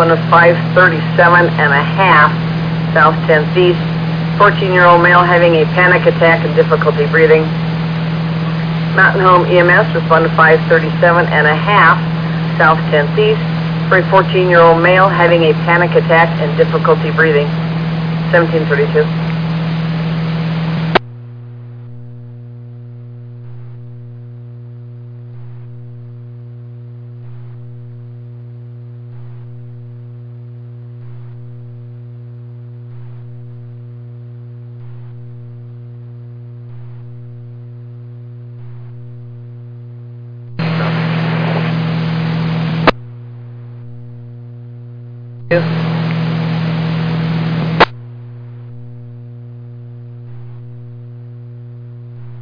responded 537 and a half, south 10th east. 14-year-old male having a panic attack and difficulty breathing. Mountain Home EMS responded 537 and a half, south 10th east, for a 14-year-old male having a panic attack and difficulty breathing. 1732.